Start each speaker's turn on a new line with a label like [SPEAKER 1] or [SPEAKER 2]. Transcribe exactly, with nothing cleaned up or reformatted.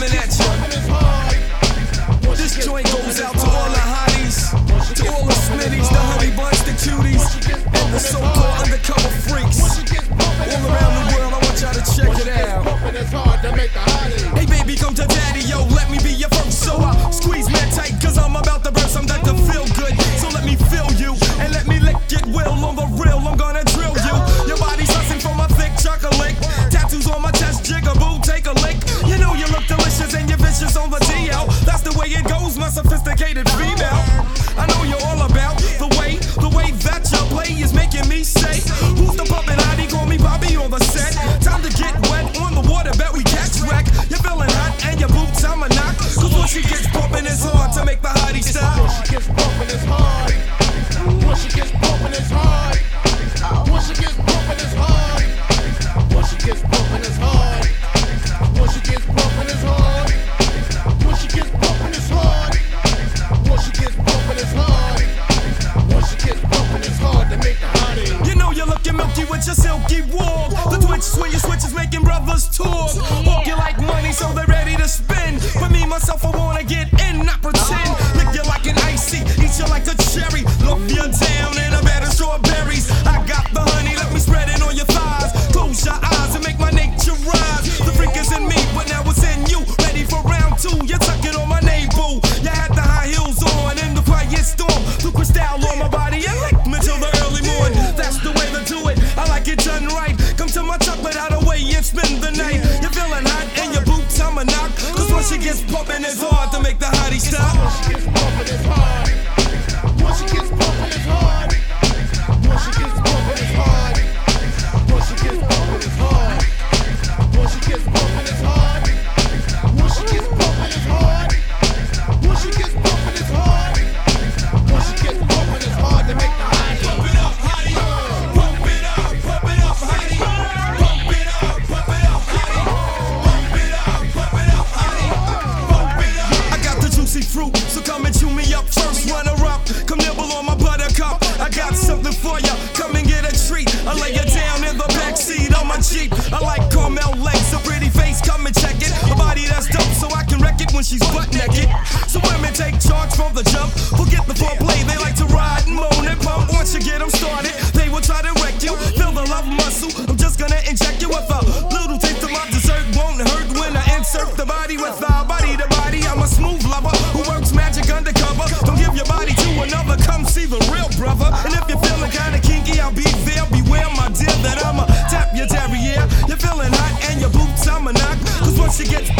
[SPEAKER 1] coming at you. This joint goes out to all the hotties, to all the smitties, the honey buns, the cuties, and the so-called undercover freaks. All around the world, I want y'all to check it out. Hey baby, come to daddy, yo, let me be your first. So I squeeze me tight, cause I'm about to burst, I'm about to feel good. So let me feel you, and let me lick it well. On the real, I'm gonna drill you. Your body's hustling from a thick chocolate. Tattoos on my chest, jigaboo, take a lick. You know you look delicious and you're vicious on the D L. That's the way it goes, my sophisticated female. I know you're all about the way, the way that you play is making me say, who's the puppet hottie? Call me Bobby on the set. Time to get wet on the water, bet we catch wreck. You're feeling hot and your boots I'ma knock. Cause when she gets bumping, it's hard to make the hottie stop.
[SPEAKER 2] When she gets bumping, it's hard. When she gets bumping, it's hard. When she gets bumping, it's hard. When she gets bumping, it's hard. When she gets bumping, it's hard. When she gets bumping, it's hard. When she gets bumping, it's hard. When she gets bumping, it's hard to make the hottie.
[SPEAKER 1] You know you're looking milky with your silky walk. The twitch when you switch is making brothers talk. Walk you like money, so they're ready to spend. For me, myself, I wanna get in, not pretend. Lick you like an icy, eat you like a cherry. Love you down in a bed of strawberries. I got the honey, let me spread it on your thighs. Close your eyes and make my nature rise. The freak is in me, but now it's in you. Ready for round two, you tuck it on my navel. You had the high heels on in the quiet storm. The crystal on my body and lick me till the early morning. That's the way to do it, I like it done right. Come to my chocolate hideaway and spend the night. You're feeling hot and your boots I'ma knock. Cause when she gets bumping, it's hard to make the hottie stop.
[SPEAKER 2] When she gets bumping, it's hard. When she gets bumping, it's hard. When she gets bumping, it's hard. When she gets bumping, it's hard. When she gets bumping, it's hard. When she gets bumping, it's hard. When she gets bumping, it's hard. When she gets bumping, it's hard to make the hottie.
[SPEAKER 1] Pump it up, hottie. Pump it up, pump it up, hottie. Pump it up, pump it up, hottie. Pump it up, pump it up, hottie. Pump it up. I got the juicy fruit, so come and chew me up first. Runner up, come nibble on my buttercup. I got something for ya, come and get a treat. I lay you down in the backseat on my Jeep. I like caramel legs, a pretty face, come and check it. A body that's dope, so I can wreck it when she's butt naked. So women take charge from the jump. Forget the foreplay, they like to ride and moan and pump. Once you get them started, they will try to wreck you. Feel the love muscle, I'm just gonna inject you with a little taste of my dessert. Won't hurt when I insert the body with our body to body. I'm a smooth lover who works magic undercover. Don't give your body to another, come see the real brother. And if you're feeling kinda kinky, I'll be there. Beware, my dear, that I'ma tap your derriere. You're feeling hot and your boots I'ma knock. Cause once she gets